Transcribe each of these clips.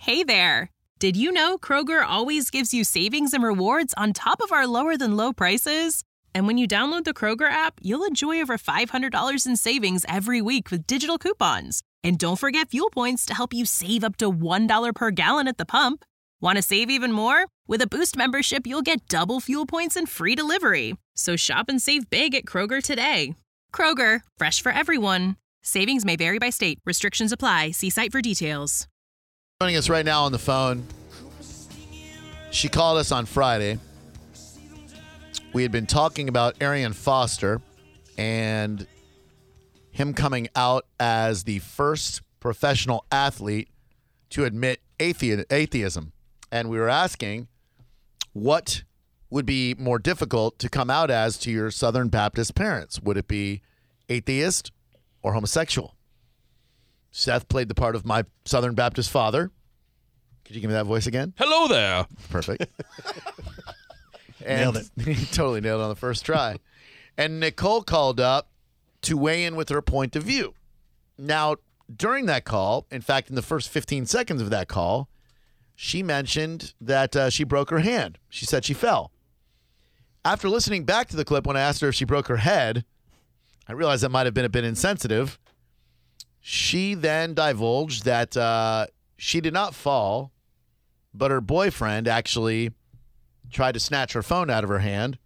Hey there! Did you know Kroger always gives you savings and rewards on top of our lower-than-low prices? And when you download the Kroger app, you'll enjoy over $500 in savings every week with digital coupons. And don't forget fuel points to help you save up to $1 per gallon at the pump. Want to save even more? With a Boost membership, you'll get double fuel points and free delivery. So shop and save big at Kroger today. Kroger, fresh for everyone. Savings may vary by state. Restrictions apply. See site for details. Joining us right now on the phone. She called us on Friday. We had been talking about Arian Foster and him coming out as the first professional athlete to admit atheism. And we were asking what would be more difficult to come out as to your Southern Baptist parents. Would it be atheist or homosexual? Seth played the part of my Southern Baptist father. Could you give me that voice again? Hello there. Perfect. Nailed it. He totally nailed it on the first try. And Nicole called up to weigh in with her point of view. Now, during that call, in fact, in the first 15 seconds of that call, she mentioned that she broke her hand. She said she fell. After listening back to the clip when I asked her if she broke her head, I realized that might have been a bit insensitive. She then divulged that she did not fall, but her boyfriend actually tried to snatch her phone out of her hand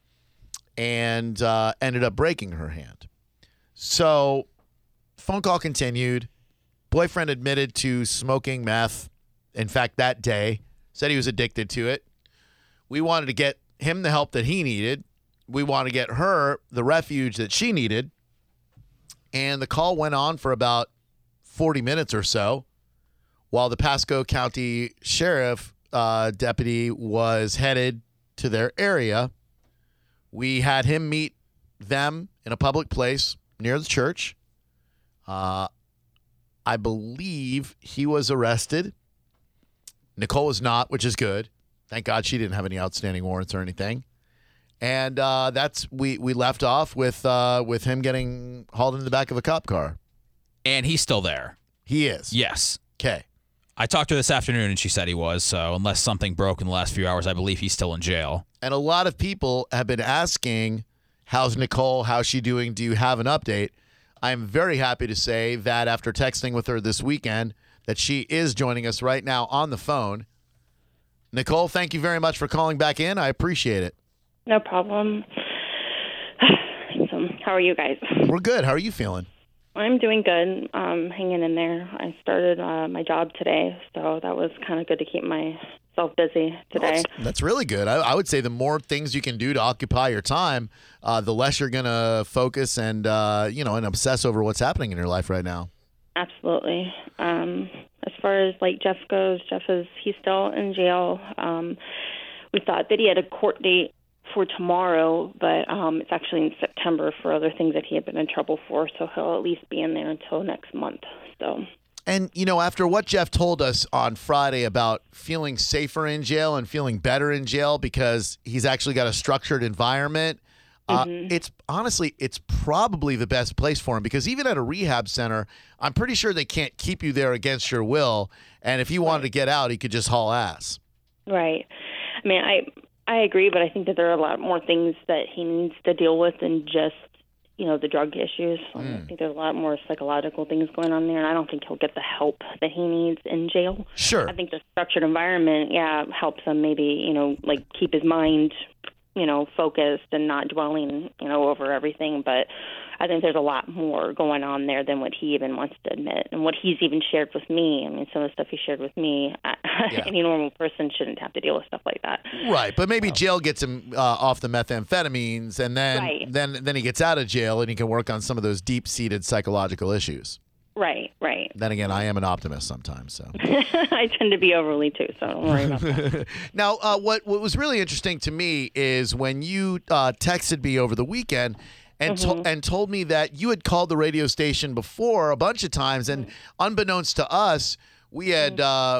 and ended up breaking her hand. So, phone call continued. Boyfriend admitted to smoking meth. In fact, that day, said he was addicted to it. We wanted to get him the help that he needed. We wanted to get her the refuge that she needed. And the call went on for about 40 minutes or so while the Pasco County Sheriff deputy was headed to their area. We had him meet them in a public place near the church. I believe he was arrested. Nicole was not, which is good. Thank God she didn't have any outstanding warrants or anything. And we left off with him getting hauled into the back of a cop car. And he's still there. He is. Yes. Okay. I talked to her this afternoon, and she said he was. So unless something broke in the last few hours, I believe he's still in jail. And a lot of people have been asking, how's Nicole? How's she doing? Do you have an update? I'm very happy to say that after texting with her this weekend, that she is joining us right now on the phone. Nicole, thank you very much for calling back in. I appreciate it. No problem. So, how are you guys? We're good. How are you feeling? I'm doing good. Hanging in there. I started my job today, so that was kind of good to keep myself busy today. That's really good. I would say the more things you can do to occupy your time, the less you're going to focus and obsess over what's happening in your life right now. Absolutely. As far as like Jeff goes, he's still in jail. We thought that he had a court date for tomorrow, but it's actually in September for other things that he had been in trouble for, so he'll at least be in there until next month. So. And, after what Jeff told us on Friday about feeling safer in jail and feeling better in jail because he's actually got a structured environment, it's probably the best place for him because even at a rehab center, I'm pretty sure they can't keep you there against your will. And if he wanted to get out, he could just haul ass. Right. I mean, I agree, but I think that there are a lot more things that he needs to deal with than just, the drug issues. I think there's a lot more psychological things going on there, and I don't think he'll get the help that he needs in jail. Sure. I think the structured environment, helps him maybe, keep his mind, focused and not dwelling, over everything. But I think there's a lot more going on there than what he even wants to admit and what he's even shared with me. I mean, some of the stuff he shared with me, any normal person shouldn't have to deal with stuff like that. Right, but maybe jail gets him off the methamphetamines, and then he gets out of jail and he can work on some of those deep-seated psychological issues. Right. Then again, I am an optimist sometimes, so. I tend to be overly too, so don't worry about that. Now, what was really interesting to me is when you texted me over the weekend and told me that you had called the radio station before a bunch of times, and unbeknownst to us, we had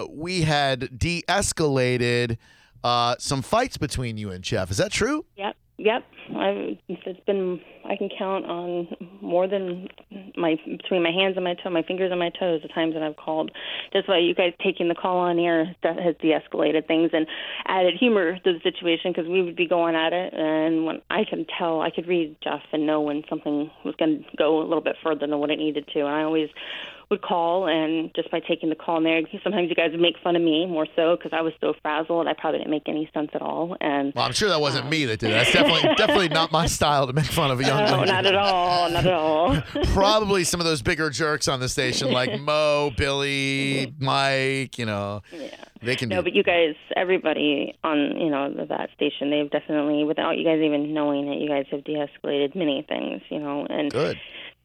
de-escalated some fights between you and Jeff. Is that true? Yep. Yep, it's been. I can count on more than between my hands and my fingers and my toes, the times that I've called. Just by you guys taking the call on air, that has de-escalated things and added humor to the situation, because we would be going at it, and when I could read Jeff and know when something was going to go a little bit further than what it needed to. And I always would call, and just by taking the call in there, sometimes you guys would make fun of me more so because I was so frazzled. I probably didn't make any sense at all. And well, I'm sure that wasn't me that did that. That's definitely not my style to make fun of a young lady. No, not at all. Probably some of those bigger jerks on the station, like Mo, Billy, Mike. Yeah. They can. No, but you guys, everybody on that station, they've definitely, without you guys even knowing it, you guys have de-escalated many things. And good.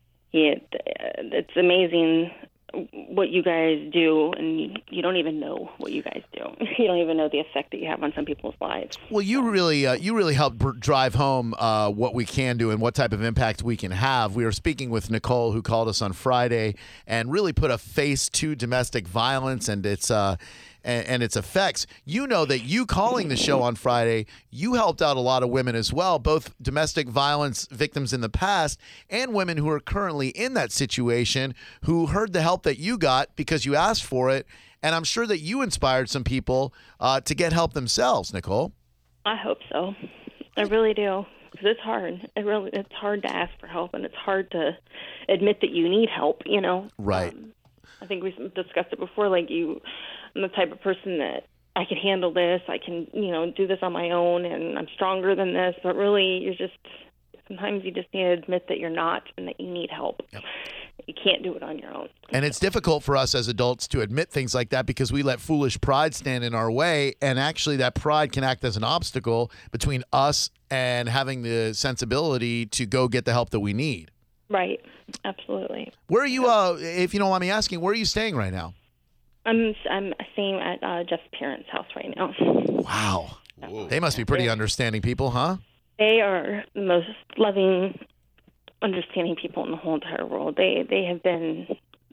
It's amazing what you guys do, and you don't even know what you guys do. You don't even know the effect that you have on some people's lives. Well, you really help drive home what we can do and what type of impact we can have. We were speaking with Nicole, who called us on Friday, and really put a face to domestic violence and its effects. You know that you calling the show on Friday, you helped out a lot of women as well, both domestic violence victims in the past and women who are currently in that situation who heard the help that you got because you asked for it. And I'm sure that you inspired some people to get help themselves, Nicole. I hope so. I really do. Because it's hard. It's hard to ask for help, and it's hard to admit that you need help, Right. I think we've discussed it before, I'm the type of person that I can handle this. I can, do this on my own, and I'm stronger than this. But really, sometimes you just need to admit that you're not and that you need help. Yep. You can't do it on your own. And it's difficult for us as adults to admit things like that because we let foolish pride stand in our way. And actually, that pride can act as an obstacle between us and having the sensibility to go get the help that we need. Right. Absolutely. Where are you, if you don't mind me asking, where are you staying right now? I'm staying at Jeff's parents' house right now. Wow. Whoa. They must be pretty understanding people, huh? They are the most loving, understanding people in the whole entire world. They have been,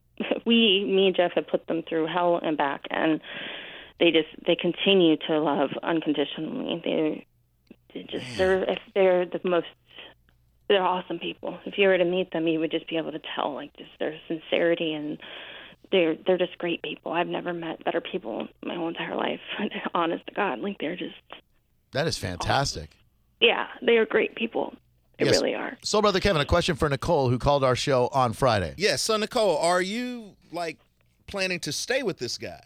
me and Jeff have put them through hell and back, and they continue to love unconditionally. They're awesome people. If you were to meet them, you would just be able to tell just their sincerity, and they're just great people. I've never met better people in my whole entire life. Honest to God, they're just. That is fantastic. Awesome. Yeah, they are great people. They really are. So, Brother Kevin, a question for Nicole, who called our show on Friday. Yes. So, Nicole, are you planning to stay with this guy?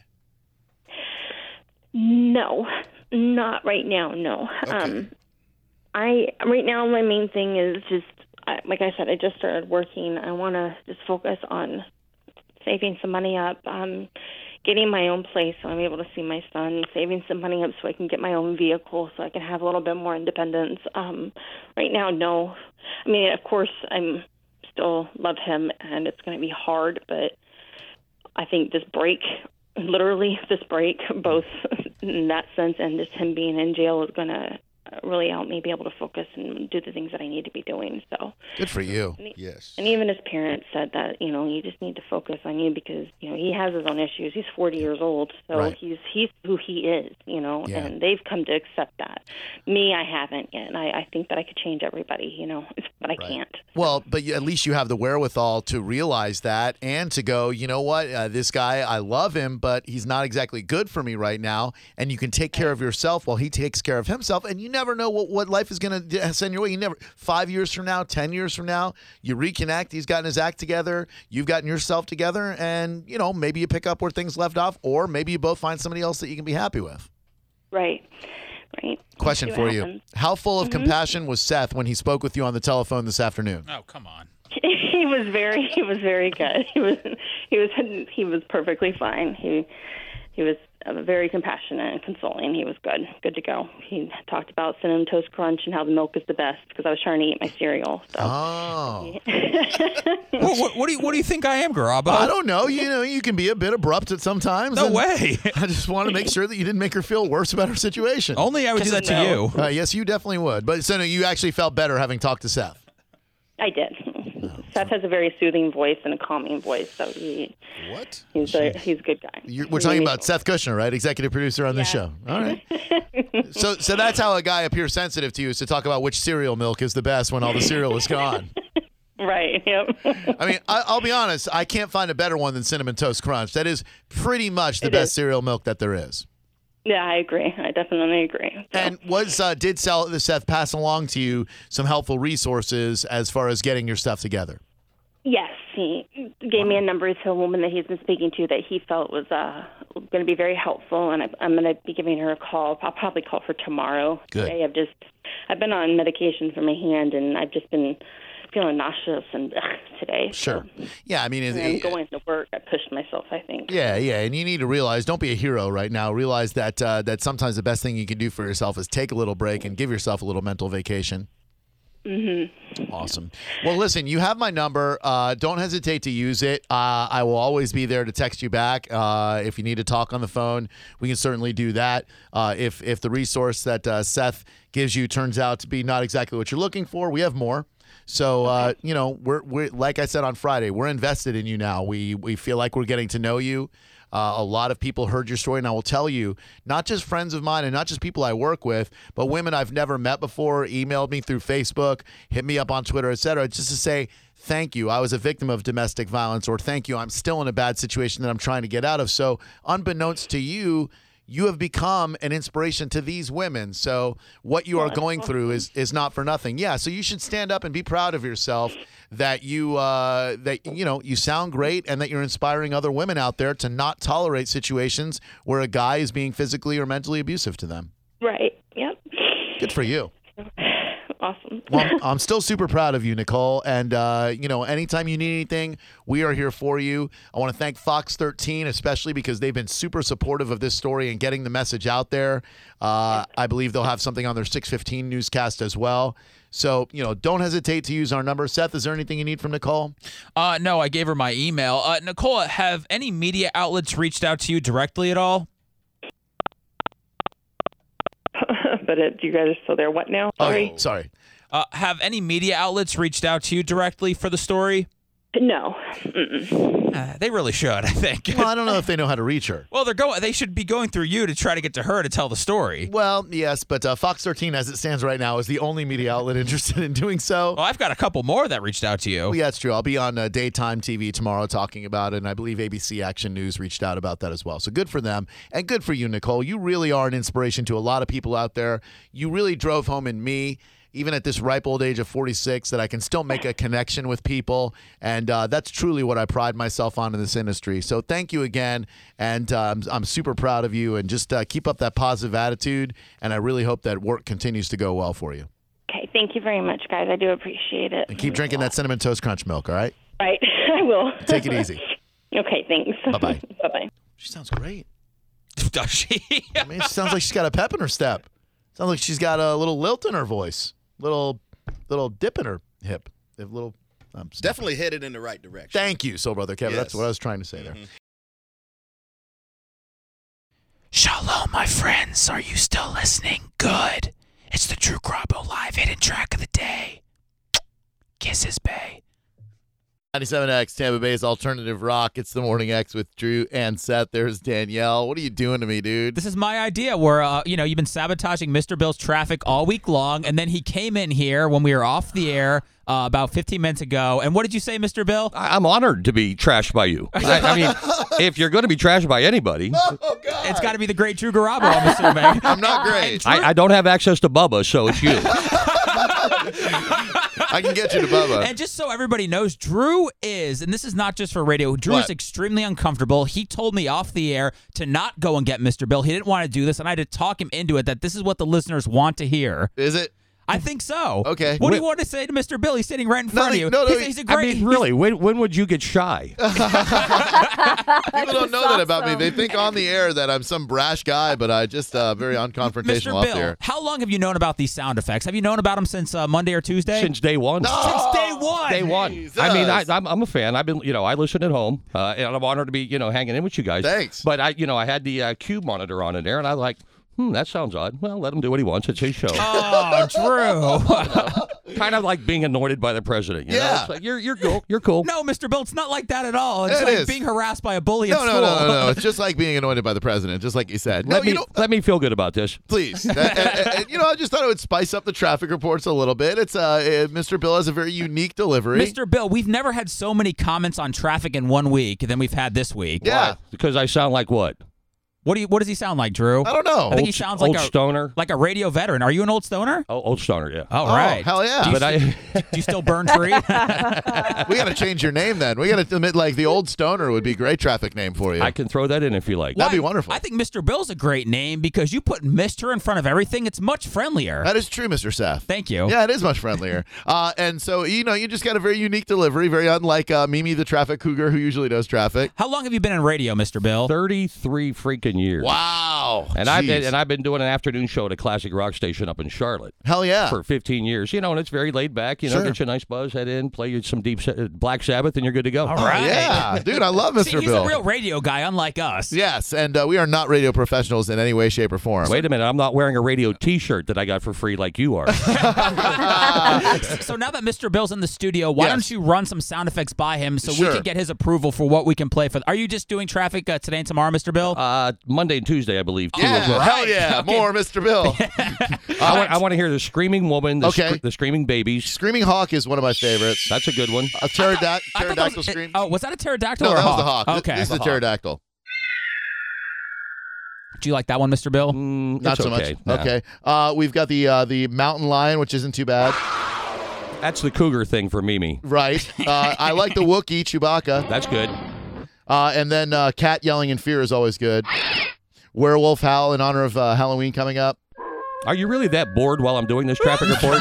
No, not right now. No. Okay. Right now, my main thing is just, like I said, I just started working. I want to just focus on saving some money up, getting my own place so I'm able to see my son, saving some money up so I can get my own vehicle so I can have a little bit more independence. Right now, no. I mean, of course, I'm still love him, and it's going to be hard, but I think this break, both in that sense and just him being in jail, is going to really help me be able to focus and do the things that I need to be doing. So good for you. Yes. And even his parents said that, you just need to focus on you because, he has his own issues. He's 40 years old, so right. He's who he is, yeah. And they've come to accept that. Me, I haven't yet. And I think that I could change everybody, but I can't. Well, but at least you have the wherewithal to realize that and to go, you know what, this guy, I love him, but he's not exactly good for me right now. And you can take care of yourself while he takes care of himself. And you never know what life is going to send your way. You never, 5 years from now, 10 years from now, you reconnect. He's gotten his act together. You've gotten yourself together. And, maybe you pick up where things left off, or maybe you both find somebody else that you can be happy with. Right. Question for you. How full of compassion was Seth when he spoke with you on the telephone this afternoon? Oh, come on. He was very good. He was perfectly fine. He was very compassionate and consoling. He was good to go. He talked about Cinnamon Toast Crunch and how the milk is the best because I was trying to eat my cereal. So. Oh. What do you think I am, Garabo? I don't know. You can be a bit abrupt at sometimes. No way. I just want to make sure that you didn't make her feel worse about her situation. Only I would do that to you. Yes, you definitely would. But so no, you actually felt better having talked to Seth. I did. Seth has a very soothing voice and a calming voice, so he's a good guy. We're talking about Seth Kushner, right? Executive producer on this show. All right. So that's how a guy appears sensitive to you, is to talk about which cereal milk is the best when all the cereal is gone. Right, yep. I mean, I'll be honest. I can't find a better one than Cinnamon Toast Crunch. That is pretty much the best cereal milk that there is. Yeah, I agree. I definitely agree. So. And did Seth pass along to you some helpful resources as far as getting your stuff together? Yes, he gave me a number to a woman that he's been speaking to that he felt was going to be very helpful, and I'm going to be giving her a call. I'll probably call her tomorrow. Good. Today I've been on medication for my hand, and I've just been feeling nauseous and today. Sure. So. Yeah, I mean, I'm going to work. I pushed myself, I think. Yeah, and you need to realize, don't be a hero right now. Realize that that sometimes the best thing you can do for yourself is take a little break and give yourself a little mental vacation. Mm-hmm. Awesome. Well, listen, you have my number. Don't hesitate to use it. I will always be there to text you back. If you need to talk on the phone, we can certainly do that. If the resource that Seth gives you turns out to be not exactly what you're looking for, we have more. So, we're like I said on Friday, we're invested in you now. We feel like we're getting to know you. A lot of people heard your story, and I will tell you, not just friends of mine and not just people I work with, but women I've never met before, emailed me through Facebook, hit me up on Twitter, etc., just to say, thank you, I was a victim of domestic violence, or thank you, I'm still in a bad situation that I'm trying to get out of. So unbeknownst to you, you have become an inspiration to these women. So what you are going through is not for nothing. Yeah, so you should stand up and be proud of yourself that you sound great and that you're inspiring other women out there to not tolerate situations where a guy is being physically or mentally abusive to them. Right. Yep. Good for you. Awesome. Well, I'm still super proud of you, Nicole. And, anytime you need anything, we are here for you. I want to thank Fox 13, especially because they've been super supportive of this story and getting the message out there. I believe they'll have something on their 6:15 newscast as well. So, don't hesitate to use our number. Seth, is there anything you need from Nicole? No, I gave her my email. Nicole, have any media outlets reached out to you directly at all? But you guys are still there. What now? Sorry. Oh, sorry. Have any media outlets reached out to you directly for the story? No. They really should, I think. Well, I don't know if they know how to reach her. Well, they should be going through you to try to get to her to tell the story. Well, yes, but Fox 13, as it stands right now, is the only media outlet interested in doing so. Well, I've got a couple more that reached out to you. Well, yeah, that's true. I'll be on daytime TV tomorrow talking about it, and I believe ABC Action News reached out about that as well. So good for them, and good for you, Nicole. You really are an inspiration to a lot of people out there. You really drove home in me, even at this ripe old age of 46, that I can still make a connection with people. And that's truly what I pride myself on in this industry. So thank you again. And I'm super proud of you. And just keep up that positive attitude. And I really hope that work continues to go well for you. Okay. Thank you very much, guys. I do appreciate it. And keep drinking that Cinnamon Toast Crunch milk, all right? Right. I will. Take it easy. Okay. Thanks. Bye-bye. Bye-bye. She sounds great. Does she? I mean, she sounds like she's got a pep in her step. Sounds like she's got a little lilt in her voice. Little dip in her hip. Definitely headed in the right direction. Thank you, Soul Brother Kevin. Yes. That's what I was trying to say there. Shalom, my friends. Are you still listening? Good. It's the Drew Garabo Live Hidden Track of the Day. Kisses, bae. 97X, Tampa Bay's alternative rock. It's the Morning X with Drew and Seth. There's Danielle. What are you doing to me, dude? This is my idea where, you've been sabotaging Mr. Bill's traffic all week long, and then he came in here when we were off the air about 15 minutes ago. And what did you say, Mr. Bill? I'm honored to be trashed by you. I mean, if you're going to be trashed by anybody, It's got to be the great Drew Garabo, I'm assuming. I'm not great. I don't have access to Bubba, so it's you. I can get you to Bubba. And just so everybody knows, Drew is, and this is not just for radio, Drew What? is extremely uncomfortable. He told me off the air to not go and get Mr. Bill. He didn't want to do this, and I had to talk him into it that this is what the listeners want to hear. Is it? I think so. Okay. What do you want to say to Mr. Bill? He's sitting right in front of you. He's a I great. mean, really, when would you get shy? People don't know that about me. They think on the air that I'm some brash guy, but I just very unconfrontational Mr. off Bill, the air. how long have you known about these sound effects? Have you known about them since Monday or Tuesday? Since day one. Since day one. Day one. Jesus. I mean, I'm a fan. I've been, I listen at home, and I'm honored to be, hanging in with you guys. Thanks. But I had the Q monitor on in there, and I like, That sounds odd. Well, let him do what he wants. It's his show. Oh, Drew. Kind of like being anointed by the president. You know? Yeah. It's like, you're cool. You're cool. No, Mr. Bill, it's not like that at all. It's It like is. being harassed by a bully at No, school. no. It's just like being anointed by the president, just like you said. No, Let me feel good about this. please. I just thought it would spice up the traffic reports a little bit. It's Mr. Bill has a very unique delivery. Mr. Bill, we've never had so many comments on traffic in 1 week than we've had this week. Yeah. Why? Because I sound like what? What does he sound like, Drew? I don't know. I think he sounds like old stoner. like a radio veteran. Are you an old stoner? Oh, old stoner, yeah. All right. Hell yeah. Do you still burn tree? We got to change your name then. We got to admit, like, the old stoner would be a great traffic name for you. I can throw that in if you like. That'd be wonderful. I think Mr. Bill's a great name because you put Mr. in front of everything. It's much friendlier. That is true, Mr. Seth. Thank you. Yeah, it is much friendlier. And so, you just got a very unique delivery, very unlike Mimi the traffic cougar who usually does traffic. How long have you been in radio, Mr. Bill? 33 freaking years. Wow. And I've been doing an afternoon show at a classic rock station up in Charlotte. Hell yeah. For 15 years, and it's very laid back. Sure. Get you a nice buzz, head in, play you some deep Black Sabbath, and you're good to go. All right. Yeah, dude, I love Mr. See, he's Bill. a real radio guy, unlike us. Yes, and we are not radio professionals in any way, shape, or form. Wait a minute, I'm not wearing a radio T-shirt that I got for free like you are. So now that Mr. Bill's in the studio, why don't you run some sound effects by him so we Sure. can get his approval for what we can play for? Are you just doing traffic today and tomorrow, Mr. Bill? Monday and Tuesday, I believe, too. Yeah, as well. hell yeah. Okay. More Mr. Bill. I want to hear the screaming woman, Okay. the screaming babies. Screaming Hawk is one of my favorites. That's a good one. A I thought that pterodactyl was- scream. Oh, was that a pterodactyl No, or a that was hawk? the hawk. Okay. This is the pterodactyl. Do you like that one, Mr. Bill? Not It's so okay. much. Nah. Okay. We've got the mountain lion, which isn't too bad. That's the cougar thing for Mimi. Right. I like the Wookiee, Chewbacca. That's good. And then cat yelling in fear is always good. Werewolf howl in honor of Halloween coming up. Are you really that bored while I'm doing this traffic report?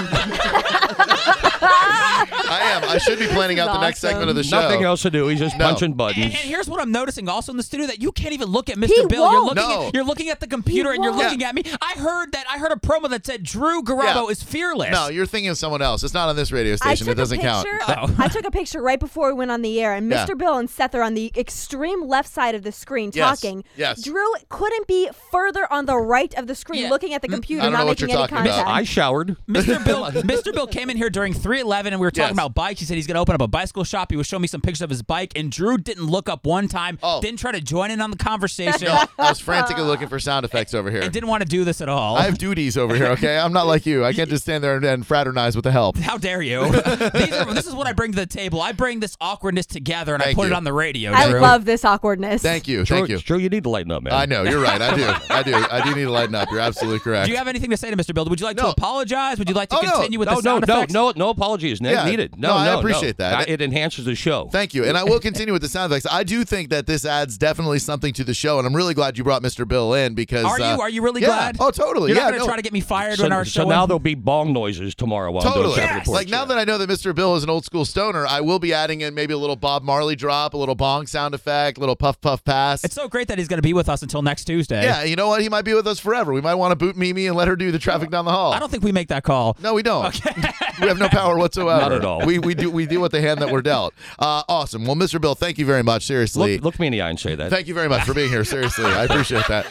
I am. I should be planning out the next segment of the show. Nothing else to do. He's just No. punching And buttons. here's what I'm noticing also in the studio, that you can't even look at Mr. He Bill. won't. You're looking at the computer and you're won't. looking at me. I heard a promo that said Drew Garabo Yeah. is fearless. No, you're thinking of someone else. It's not on this radio station. It doesn't count. I took a picture right before we went on the air, and Yeah. Mr. Bill and Seth are on the extreme left side of the screen Yes. talking. Yes. Drew couldn't be further on the right of the screen, Yeah. looking at the computer, I don't not know what making you're any talking about. contact. I showered. Mr. Bill came in here during 311 and we were talking Yes. about bikes. He said he's going to open up a bicycle shop. He was showing me some pictures of his bike, and Drew didn't look up one time, Oh. didn't try to join in on the conversation, No, I was frantically looking for sound effects over here. and didn't want to do this at all. I have duties over here, okay? I'm not like you. I can't just stand there and fraternize with the help. How dare you? This is what I bring to the table. I bring this awkwardness together and I Thank put it you. on the radio, I Drew. love this awkwardness. Thank you. Drew, Thank you. Drew, you need to lighten up, man. I know. You're right. I do. I do need to lighten up. You're absolutely correct. Do you have anything to say to Mr. Bill? Would you like to No. apologize? Would you like to Oh, no. continue with No, the sound effects? no apologies Yeah. needed. No, I appreciate that. It enhances the show. Thank you. And I will continue with the sound effects. I do think that this adds definitely something to the show, and I'm really glad you brought Mr. Bill in because. Are you really yeah. glad? Oh, totally. You're yeah. not going to no. try to get me fired So, when our so show. now there'll be bong noises tomorrow while I'm Totally. doing traffic reports. Like now that I know that Mr. Bill is an old school stoner, I will be adding in maybe a little Bob Marley drop, a little bong sound effect, a little puff puff pass. It's so great that he's going to be with us until next Tuesday. Yeah, you know what? He might be with us forever. We might want to boot Mimi and let her do the traffic down the hall. I don't think we make that call. No, we don't. We have no power whatsoever. Not at all. We deal with the hand that we're dealt. Awesome. Well, Mr. Bill, thank you very much. Seriously. Look me in the eye and say that. Thank you very much for being here. Seriously, I appreciate that.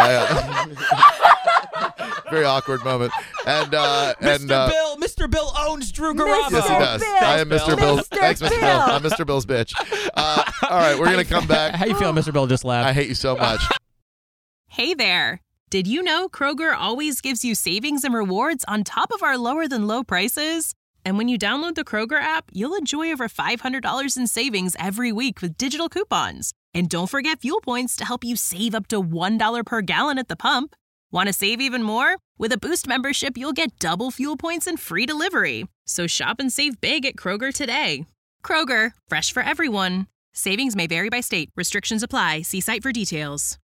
Very awkward moment. And Mr. Bill owns Drew Garabo. yes, he does. Bill. I am Mr. Bill. Mr. Thanks, Mr. Bill. Bill. I'm Mr. Bill's bitch. All right, we're gonna come back. How you feeling, Mr. Bill? Just laughed. I hate you so much. Hey there! Did you know Kroger always gives you savings and rewards on top of our lower than low prices? And when you download the Kroger app, you'll enjoy over $500 in savings every week with digital coupons. And don't forget fuel points to help you save up to $1 per gallon at the pump. Want to save even more? With a Boost membership, you'll get double fuel points and free delivery. So shop and save big at Kroger today. Kroger, fresh for everyone. Savings may vary by state. Restrictions apply. See site for details.